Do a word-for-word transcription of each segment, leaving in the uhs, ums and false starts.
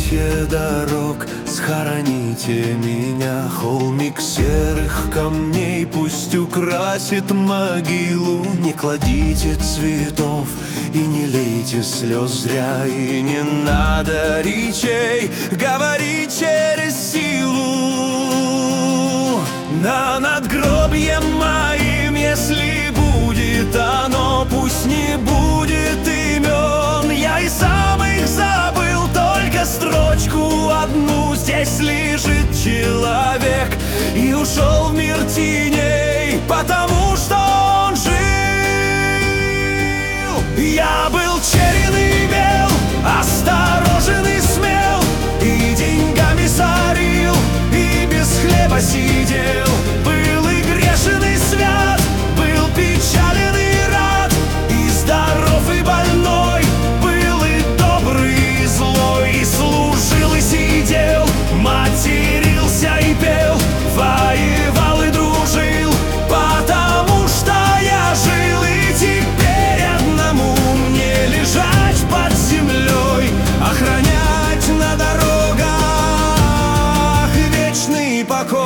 раскрытие дорог, схороните меня. Холмик серых камней пусть украсит могилу. Не кладите цветов и не лейте слез зря. И не надо речей говорить через силу. На надгробье моим, если будет оно, пусть не будет имен. Я и сам их забыл, только строчку одну. Здесь лежит человек и ушел в мир теней, потому что он жил. Я был черен и бел, осторожен и смел, и деньгами сорил, и без хлеба сидел. Был и грешен, и свят, был печален и рад, и здоров, и больной, был и добрый, и злой, и служил, и сидел, матерился и пел, воевал и дружил, потому что я жил. И теперь одному мне лежать под землей, охранять на дорогах вечный покой.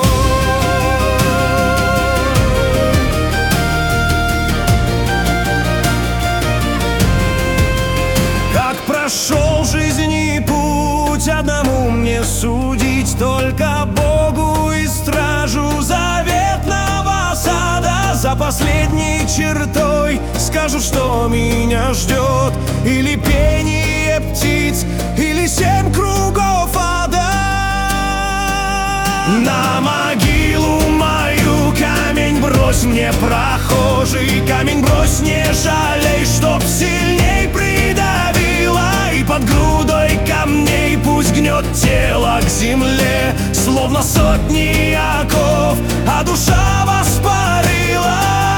Как прошел жизни путь, одному мне судить, только Богу и стражу заветного сада. За последней чертой скажу, что меня ждет: или пение птиц, или семь кругов ада. На могилу мою камень брось мне, прохожий, камень брось, не жалей, чтоб сильней придавило. И под грудой камней пусть гнет тело к земле, словно сотни оков, а душа воспарила.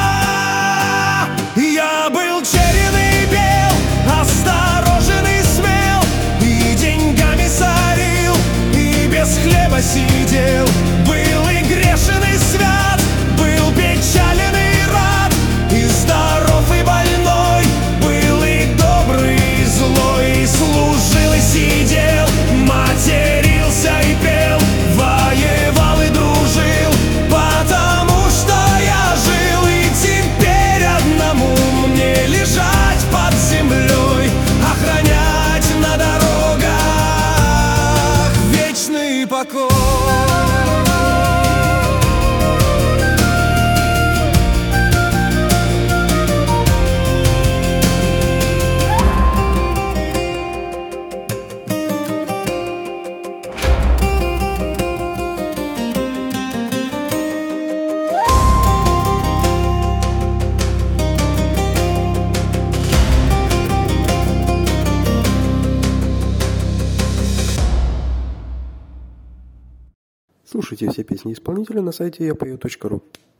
Я был черен и бел, осторожен и смел, и деньгами сорил, и без хлеба сидел. Был и грешен, и свят, был печален и рад, и здоров, и больной, был и добрый, и злой, и служил, и сидел, матерился и пел, воевал и дружил, потому что я жил. И теперь одному мне лежать под землей, охранять на дорогах вечный покой. Слушайте все песни исполнителя на сайте я пою точка ру.